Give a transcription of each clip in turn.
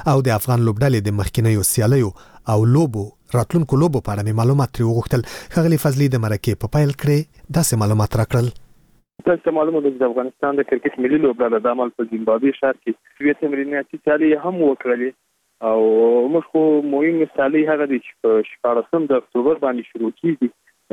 او د افغان لوبډلې د مخکینیو سیالیو او لوبو راتلونکو لوبو په اړه معلومات ترې وغوښتل. ښاغلي فضلي د مرکې په پیل کړې داسې معلومات راکړل. تاسو معلومه ده د افغانستان د کرکټ ملي لوبډله د عمل په زیمبابوې ښار کې یو تمریناتي سیالي هم وکړلې او موږ خو مهمه سیالي هغه د 14 د اکتوبر باندې شروع کیږي.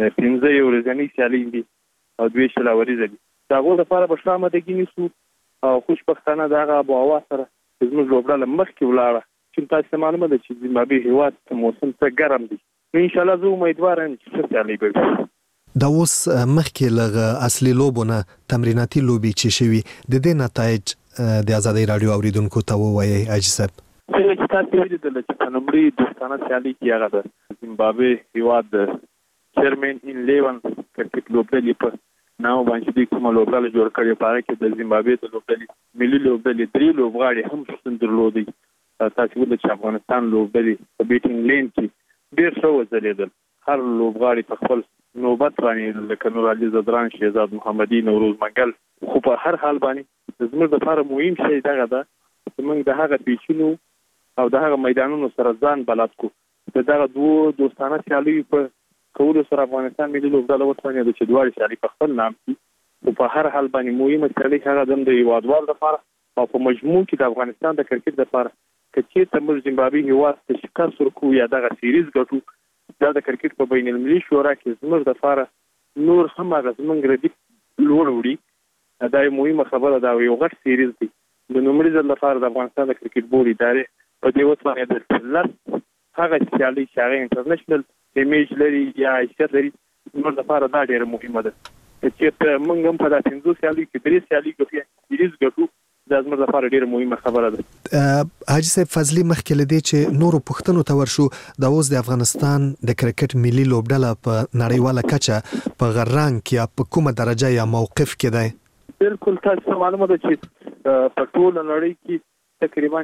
15 ورځنی سیالي دي او 2 شلوريزه دي. دا غوړه لپاره به شامه د ګینیسو او خوشبختانه دغه ابو هوا سره زموږ لوبډله مخکې ولاړه چې تاسو معلومه ده چې زیمبابوې هیواد موسم ته ګرم دي. ان شاء الله زه امیدوار یم چې سیالي به دا اوس مخکې لغه اصلي لوبونه تمریناتي لوبي چې شوي د دې نتایج د ازادي رادیو اوریدونکو ته وایي اجازه څنګه چې تاسو ویل د چمنمري دوستانه سیالي کې هغه د زیمبابوې هیواد چیرمن 11 کرکټ لوبډلې په ناو باندې د کوم لوبډلې جوړ کړي په هغه کې د زیمبابوې د لوبډلې ملي لوبډلې 3 لوبغاړي هم شتون درلودي. تاسو ول چې افغانستان لوبډلې په بیټینګ لین کې ډیر ښه وځلیدل. هر لوبغاړي په خپل نوبت باندې لکه نور علي زدران، شهزاد محمدي، نوروز منګل خو په هر حال باندې زموږ لپاره مهم شی دغه ده چې موږ د هغه پیچونو او د هغه میدانونو سره ځان بلد کو. دغه دوه دوستانه سیالي په کولو سره افغانستان ملي لوبډله وڅنګه د چدواري سیالي په خپل نام کې په هر حال باندې مهمه سیالي هغه د هیوادوال لپاره او په مجموع کې د افغانستان د کرکټ لپاره چې تمر زیمبابوې هیواد ته شکست ورکو یا دغه سیریز ګټو دا د کرکټ په بین المللي شورا کې زموږ د لپاره نور هم هغه زموږ ردی لوړ وړي. دا یو مهمه خبره ده او یو غټ سیریز دی. د نومړي ځل لپاره د افغانستان د کرکټ بورډ ادارې په دې وخت باندې د لږ هغه سیالي چې هغه انټرنیشنل ایمیج لري یا حیثیت لري نور لپاره دا ډېر مهمه ده چې موږ هم په داسې 5 سیالي کې 3 سیالي کې سیریز ګټو. دا زموږ لپاره ډېر مهمه خبره ده. حاجی صاحب فضلي مخکې لدی چې نورو پښتنو ته ورشو د اوس د افغانستان د کرکټ ملي لوبډله په نړیواله کچه په غرنګ کې په کومه درجه یا موقف کې ده؟ بالکل تاسو معلومه ده چې په ټول نړۍ کې تقریبا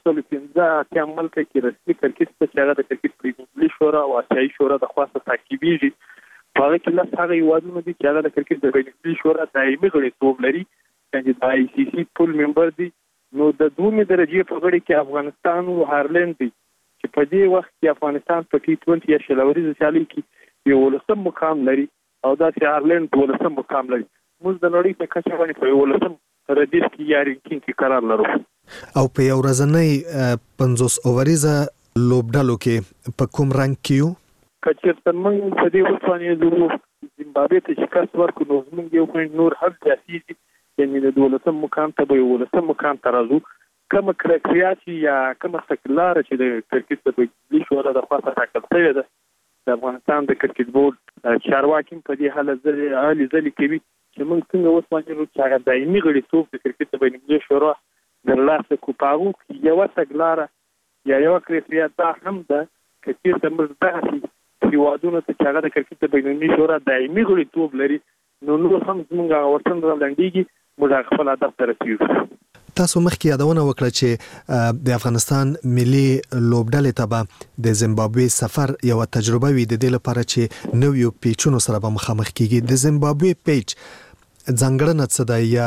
115 ملک کې رسمي کرکټ په هغه د کرکټ ملي شورا او آسیایي شورا د خاصه تعقیبېږي. په هغه کې له هغه هیوادونو دي چې هغه د کرکټ د بین المللي شورا دایمي غړیتوب لري چې د آی سی سی ټول ممبر دي. نو د دومره درجه په غړي کې افغانستان او هالند دي چې په دې وخت کې افغانستان په T20 یا شلوريزه سیالي کې یو ولسم مقام لري او دا چې هالند ولسم مقام لري. موږ د نړۍ په کچه باندې په ولسم ردیف کې یا رینکینګ کې قرار لرو. او په یو ورځنۍ 50 اووریزه لوبډلو کې په کوم رنګ کې یو؟ کچېرته موږ په دې وخت باندې زیمبابوې ته شکست ورکړو نو موږ یو پوینټ نور هم زیاتېږي یعنی د دولتم مقام ته به ولسم مقام ته راځو. کوم کرکټ یا کوم تکلار چې د کرکټ په ملي شورا د خاصه ټاکل شوی ده د افغانستان د کرکټ بورډ چارواکي په دې حالت عالی ځلې کوي چې موږ څنګه اوس باندې چې هغه دایمي غړیتوب د کرکټ په بین المللي شورا د لاسه کوپاغو یو تکلار یا یو کرکټ دا هم ده چې د مرزه هیوادونو ته چې هغه د کرکټ په بین المللي شورا دایمي غړیتوب لري نو نور هم زموږ ورتن رالاندېږي موږ خپل هدف ته رسیږو. تاسو مخکې یادونه وکړه چې د افغانستان ملي لوبډلې ته به د زیمبابوې سفر یو تجربه وي د دې لپاره چې نویو پیچونو سره به مخامخ کیږي. د زیمبابوې پیچ ځانګړنه څه ده یا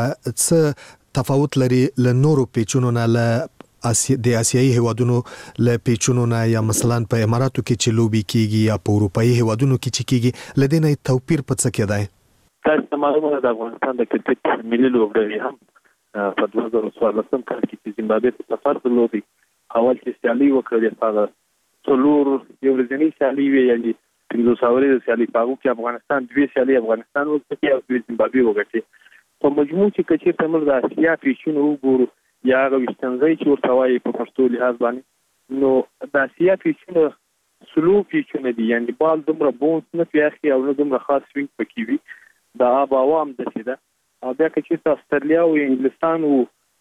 څه تفاوت لري له نورو پیچونو نه له د آسیایي هیوادونو له پیچونو نه یا مثلا په اماراتو کې چې لوبي کیږي یا په اروپایي هیوادونو کې چې کیږي لدې نه توپیر په څه کې دی؟ تاسو معلومه ده افغانستان د کرکټ ملي لوبډلې هم په 2014 کال کې چې زیمبابوې ته سفر درلود اول چې سیالي وکړه هغه څلور یو ورځنی سیالي وی یعنی 15 اورې سیالي په هغه کې افغانستان 2 سیالي افغانستان وکړي او 2 زیمبابوې وکړي. په مجموع کې کچې تمر د آسیا پیچونو وګورو یا هغه وشتنځي چې ورته وایي په پښتو لحاظ باندې نو د آسیا پیچونو سلو پیچونه دي یعنی بال دومره بونس نه پیاخي او نه دومره خاص سوینګ پکې وي د آب هوا هم داسې ده. او بیا چې استرالیا او انګلستان او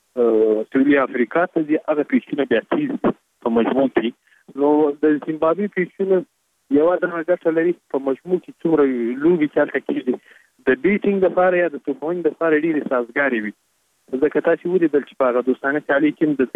سویلي افریقا ته دي هغه پیچونه بیا تیز په مجموع کې نو د زیمبابوې پیچونه یو درجه لري په مجموع کې څومره لوبي چالت کېږي د بیټینګ لپاره یا د توپونګ لپاره ډېری سازګاری وي. ځکه تاسو ولیدل چې په هغه دوستانه سیالي کې د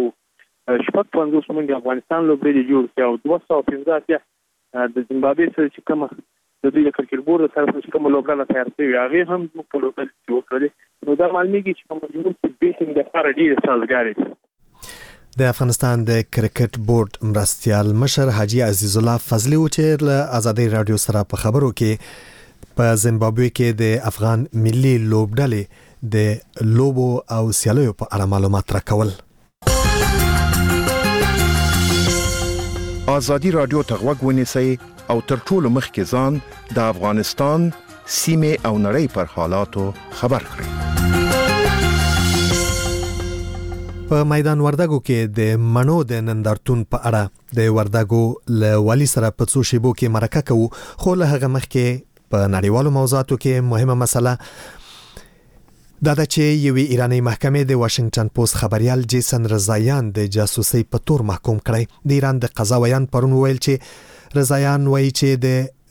350 منګ افغانستان لوبډلې جوړ کړي او 215 د زیمبابوې سره چې کومه د دې کرکټ بورډ سره چې کوم لوبډله تیار شوی هغه هم په لوبډله کې وکړي نو دا معلومیږي چې په مجموع کې بیټینګ لپاره ډېر سازګاری دي. د افغانستان د کرکټ بورډ مرستیال مشر حاجی عزیز الله فضلی و چې له آزادۍ رادیو سره په خبرو کې په زیمبابوې کې د افغان ملي لوبډلې د لوبو او سیالیو په اړه معلومات راکول. آزادۍ رادیو ته غوږ ونیسئ او تر ټولو مخکې ځان د افغانستان سیمې او نړۍ پر حالاتو خبر کړئ. په میدان وردګو کې د منو د نندارتون په اړه د وردګو له والی سره په څو شیبو کې مرکه کوو، خو له هغه مخکې په نړیوالو موضوعاتو کې مهمه مسله دا ده چې یوې ایرانی محکمې د واشنگټن پوسټ خبريال جیسن رضایان د جاسوسي په تور محکوم کړی. د ایران د قضا ویان پرون ویل چې رضایان وایي چې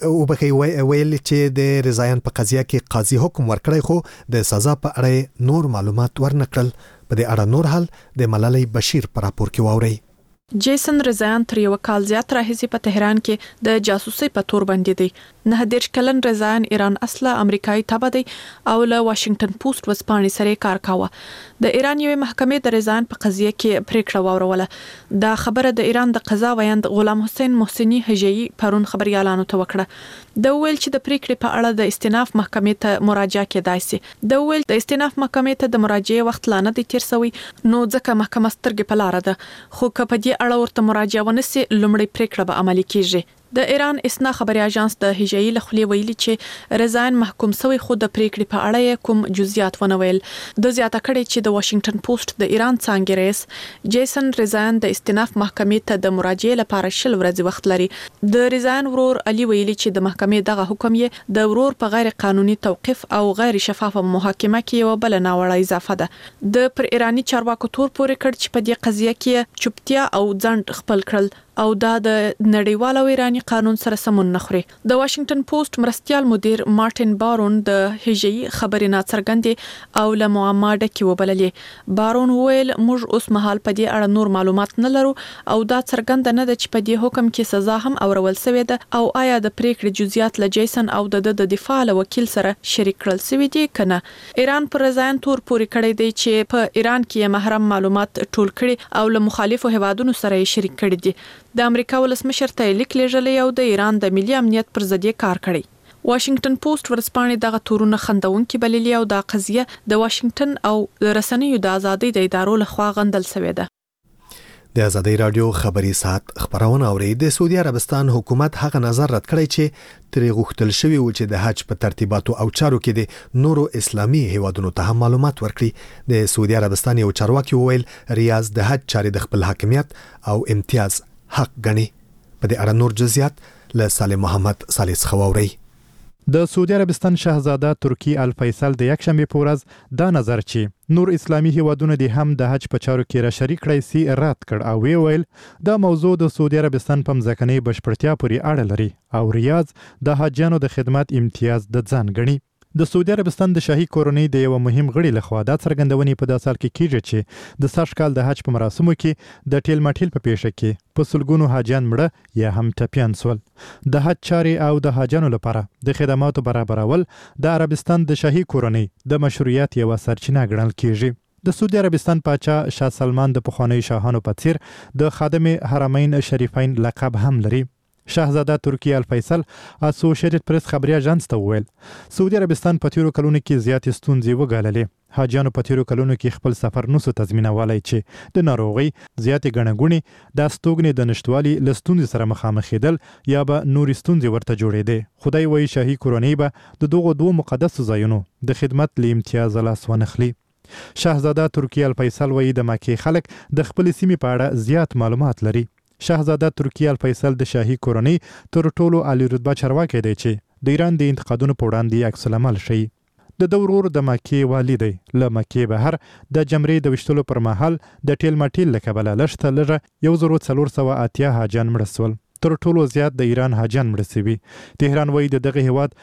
د ویل چې د رضایان په قضیه کې قاضي حکم ورکړی، خو د سزا په اړه نور معلومات ورنکړل. په دې اړه نور حال د ملالۍ بشیر پر راپور کې واوري. جیسن رضایان تر یو کال زیات راهیسې په تهران کې د جاسوسي په تور باندې دی. 19 کلن رضایان ایران اصله امریکایي تبع دی او له واشنگټن پوسټ ورځپاڼې سره کار کاوه. د ایران یوې محکمې د رضایان په قضیه کې پریکړه واوروله. دا خبره د ایران د قضا ویاند غلام حسین محسنی هجایی پرون خبريالانو ته وکړه. د ویل چې د پریکړې په اړه د استیناف محکمې ته مراجعه کېدای شي. د ویل د استیناف محکمې ته د مراجعې وخت لا نه دی تیر شوی، نو ځکه محکمه سترګې په لار ده، خو که په دې اړه ورته مراجعه ونسي لومړی پریکړه به عملي کیږي. د ایران اسنا خبري اژانس د هجایی لخوا ویلي چې رضایان محکوم شوی، خو د پریکړې په اړه کوم جزئیات ونه ویل. د زیاته کړي چې د واشنگټن پوسټ د ایران څنګه رئیس جیسن رضایان د استیناف محکمې ته د مراجعې لپاره 10 ورځې وخت لري. د رضایان ورور علي ویلي چې د محکمې دغه حکم یې د ورور په غیر قانوني توقيف او غیر شفافه محاکمه کې یو بل نه وړه اضافه ده. د پر ایرانی چارواکو تور پورې کړ چې په دې قضیه کې چوپتیا او ځنډ خپل کړل او دا د نړیوالو ایرانی قانون سره سمون نه خوري. د واشنگټن پوسټ مرستیال مدیر مارټین بارون د هجایی خبرې ناڅرګندې او له معما ډکې وبللې. بارون ویل موږ اوس مهال په دې اړه نور معلومات نه لرو او دا څرګند نه ده چې په دې حکم کې سزا هم اورول شوې ده او آیا د پریکړې جزئیات له جیسن او د دفاع له وکیل سره شریک کړل شوی دي کنه. ایران پر رضایان تور پورې کړی دی چې په ایران کې محرم معلومات ټول کړي او له مخالفو هوادونو سره شریک کړي دي. د امریکا ولسمشر ته لیک لیږلی او د ایران د ملي امنیت پر ضد کار کړی. واشنگټن پوسټ ورځپاڼې دغه تورونه خندونکي بللي او دا قضیه د واشنگټن او رسنیو د ازادۍ د ادارو لخوا غندل شوې ده. د آزادۍ رادیو خبري ساعت خبرونه اوري. د سعودي عربستان حکومت هغه نظر رد کړی چې ترې غوښتل شوی و چې د حج په ترتیباتو او چارو کې د نورو اسلامي هیوادونو ته هم معلومات ورکړي. د سعودي عربستان یو چارواکي وویل ریاض د حج چارې د خپل حاکمیت او امتیاز حق غني. په دې اړه نور جزئیات له سالم محمد سالیس خواوري. د سعودي عربستان شاهزاده ترکی الفیصل د یک شنبه په ورځ دا نظر چې نور اسلامي هیوادونه د هم د حج په چارو کې را شریک کړي سي رد کړ او ویل دا موضوع د سعودي عربستان په ځکهنی بشپړتیا پورې اړه لري او ریاض د حاجانو د خدمات امتیاز د ځان غني. د سعودي عربستان د شاهي کورنۍ د یو مهم غړي لخوا دا څرګندونې په داسال کې کیږي چې د سږ کال د حج په مراسمو کې د ټیل ماټیل په پیښه کې په سلګونو حاجان مړه یا هم ټپيان سول. د حج چارې او د حاجانو لپاره د خدماتو برابرول د عربستان د شاهي کورنۍ د مشروعیت یو سرچینه ګڼل کیږي. د سعودي عربستان پاچا شاه سلمان د پخوانی شاهانو په څیر د خادم حرمین شریفین لقب هم لري. شاهزاده ترکی الفیصل اسوسییټډ پریس خبري اژانس ته ویل سعودي عربستان په تیرو کلونو کې زیاتې ستونزې وګاللې. حاجانو په تیرو کلونو کې خپل سفر نوسو تضمینولای چې د ناروغي زیاتې غنغونی د استوګنې د نشټوالي لستونزې سره مخامخ کېدل یا به نور ستونزې ورته جوړېدې. خدای وایي شاهي کورنۍ به د دغه دوه مقدس ځایونو د خدمت له امتیاز لاس ونخلي. شاهزاده ترکی الفیصل وایي د مکه خلک د خپل سیمې په اړه زیات معلومات لري. شاهزاده ترکی الفیصل د شاهي کورنۍ تر ټولو عالی رتبه چارواکي دی چې د ایران د انتقادونو په وړاندې عکس العمل شي. د دورور د مکه والی دی له مکه بهر د جمرې د وشتلو پر مهال د ټیل ماټیل لکبل لشته لږه 1480 حاجان مړ شول. تر ټولو زیات د ایران حاجان مړ شوي. تهران وایي دغه هیواد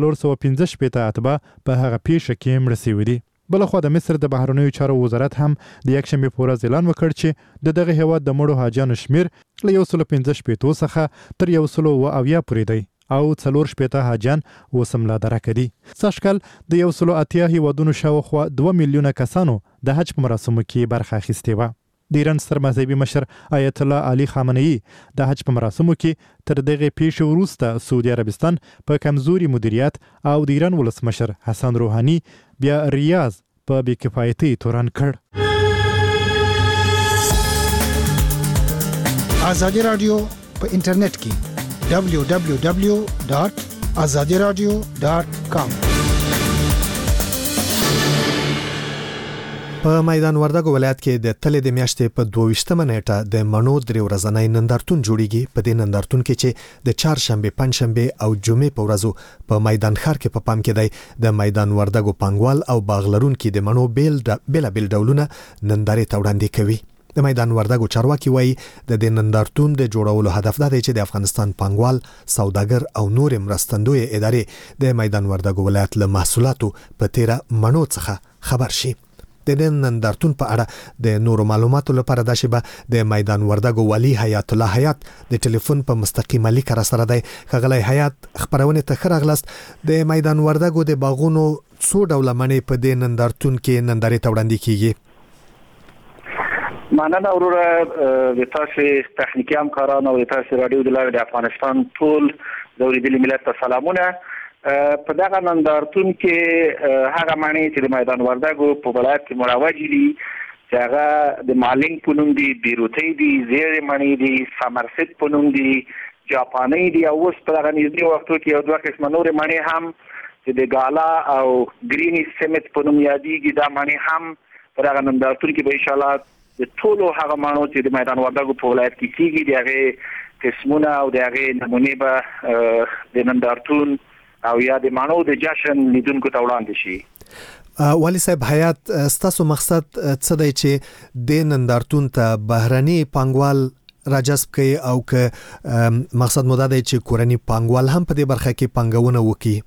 415 اتباع په هغه پیښه کې مړ شوي دي. بلخو د مصر د بهرنیو چارو وزارت هم د یک شنبه په ورځ اعلان وکړ چې دغه هیواد د مړو حاجانو شمیر له 115 څخه تر 180 پورې دی او 4 حاجان وسملا درکدي. سږکال د 180 هیوادونو شاوخوا 2 میلیونه کسانو د حج په مراسمو کې برخه اخیستې و. د ایران ستر مذهبي مشر آیت الله علي خامنه‌ای د حج په مراسمو کې تر دغه پیښې وروسته سعودي عربستان په کمزوري مدیریت او د ایران ولسمشر حسن روحاني بیا ریاض په بی‌کفایتۍ تورن کړ. آزادي رادیو په انټرنیټ کې www.azadiradio.com. په میدان وردګو ولایت کې د تلې د میاشتې په 22مه نیټه د منو درې ورځنی نندارتون جوړیږي. په دې نندارتون کې چې د چهارشنبه، پنځشنبه او جمعې په ورځو په میدان ښار کې په پام کې دی د میدان وردګو پانګوال او باغلرونکو د منو بیل ډولونه نندارې ته وړاندې کوي. د میدان وردګو چارواکي وایي د دې نندارتون د جوړولو هدف دا دی چې د افغانستان پانګوال، سوداګر او نور مرستندوی ادارې د میدان وردګو ولایت له محصولاتو په تیره منو څخه خبر شي. د دې نندارتون په اړه د نورو معلوماتو لپاره د شبه د میدان وردګو والی حیات الله حیات د ټلیفون په مستقیمه لیک را سره دی. ښاغلی حیات، خبرونه ته ښه راغلاست. د میدان وردګو د باغونو څو ډوله مڼې په دې نندارتون کې نندارې ته وړاندې کیږي؟ مننه وروره د تاسو تخنیکی همکاران او د تاسو رادیو د لارې د افغانستان ټول دوریدلي ملت ته سلامونه. په دغه نندارتون کې هغه مڼې چې د میدان وردګو په ولایت کې مروج دي چې هغه د مالینګ په نوم دي، بیروتۍ دي، زیړې مڼې دي، سمرسیت په نوم دي، جاپانۍ دي او اوس په دغه نږدې وختو کې یو دوه قسمه نورې مڼې هم چې د ګالا او ګرینی سمیت په نوم یادېږي. دا مڼې هم په دغه نندارتون کې به انشاءالله د ټولو هغه مڼو چې د میدان وردګو په ولایت کې کېږي د هغې قسمونه او د هغې نمونې به د نندارتون او یا د مڼو د جشن لیدونکو ته وړاندې شي. والی صاحب، حیات، ستاسو مقصد څه دی چې د نندارتون ته بهرني پانګوال راجذب کړي او که مقصد مو دا دی چې کورني پانګوال هم په دې برخه کې پانګونه وکړي؟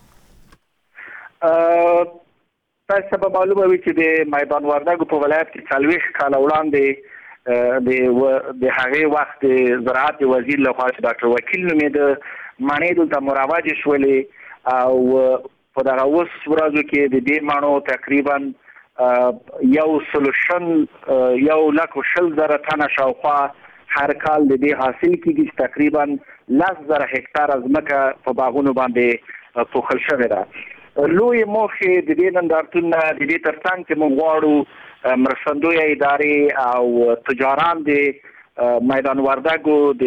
تاسو به معلومه وي چې د میدان وردګو په ولایت کې 40 کال وړاندې د هغې وخت زراعت وزیر لخوا چې ډاکټر وکیل نومېده مڼې دلته مروج شولې او په دغه اوس ورځو کې د دې مڼو تقریبا 1,20,000 تنه شاوخوا هر کال د دې حاصل کېږي چې تقریبا 10,000 هکتاره ځمکه په باغونو باندې پوښل شوې ده. لوی موخې د دې نندارتون د دې ترڅنګ چې موږ غواړو مرستندوی ادارې او تجاران د میدان وردګو د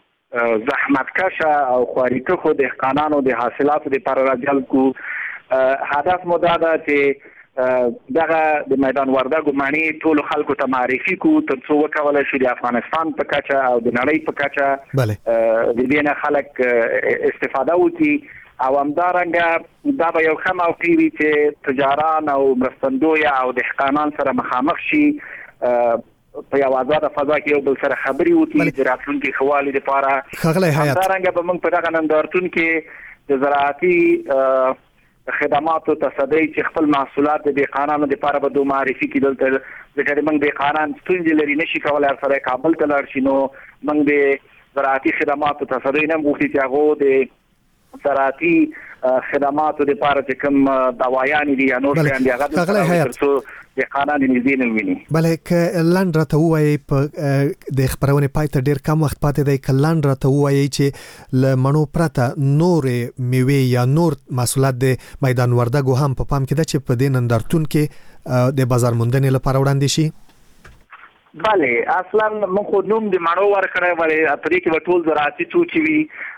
زحمتکشه او خواریکښو دهقانانو د حاصلاتو لپاره راجلب کو. هدف مو دا ده چې دغه د میدان وردګو مڼې ټولو خلکو ته معرفي کو ترڅو وکولای شي د افغانستان په کچه او د نړۍ په کچه د دې نه خلک استفاده وکړي او همدارنګه دا به یو ښه موقع وي چې تجاران او مرستندوی او دهقانان سره مخامخ شي په یو آزاده فضا کې یو بل سره خبرې وکړي د راتلونکي ښه والي لپاره. همدارنګه به موږ په دغه نندارتون کې د زراعتي خدماتو تصدۍ چې خپل محصولات د دهقانانو لپاره به دوه معرفي کړي. دلته ځکه موږ دهقانان ستونزې لري نشي کولی سره کابل ته لاړ شي، نو موږ د زراعتي خدماتو تصدۍ نه غوښتي چې هغه د زراعتي خدماتو لپاره چې کوم دوايان دي یا نور شیان دي هغه ترڅو د قانون نږدې نه ویني. بلې که لاند راته وایي په د خبرونه پای ته ډیر کم وخت پاتې دی، که لاند راته وایي چې ل منو پرته نور میوه یا نور محصولات د میدان وردګو هم په پام کې ده چې په دې نندارتون کې د بازار موندنې لپاره وړاندې شي؟ بله، اصلا من خود نوم د مڼو ورکړی ولی په دې کې به ټول زراعتي توکي وي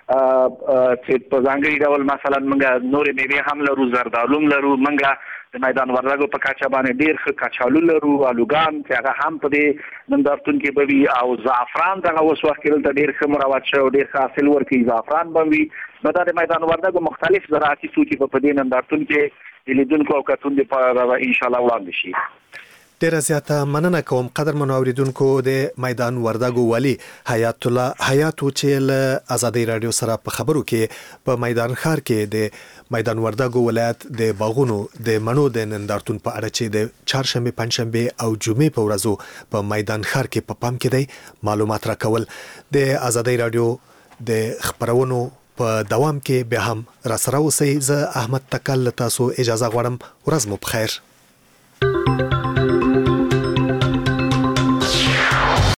چې په ځانګړي ډول مثلا موږ نورې میوې هم لرو، زردالو هم لرو، موږ د میدان وردګو په کچه باندې ډېر ښه کچالو لرو، آلوګان چې هغه هم په دې نندارتون کې به وي، او زعفران دغه اوس وخت کې دلته ډېر ښه مروج شوی او ډېر ښه حاصل ورکوي، زعفران به وي. نو دا د میدان وردګو مختلف زراعتي توکي په دې نندارتون کې د لیدونکو او کتونکو لپاره انشاءالله وړاندې شي. ډیره زیاته مننه کوم قدرمنو اوریدونکو د میدان وردګو والی حیات الله حیاتو چې له آزادي رادیو سره په خبرو کې په میدان ښار کې د میدان وردګو ولایت د باغونو د منو د نندارتون په اړه چې د چهارشنبه، پنځشنبه او جمعې په ورځو په میدان ښار کې په پام کې دی معلومات راکول. د آزادي رادیو د خبرونو په دوام کې به هم را سره اوسئ. زه احمد تکل تاسو اجازه غواړم. ورځ مو بخیر.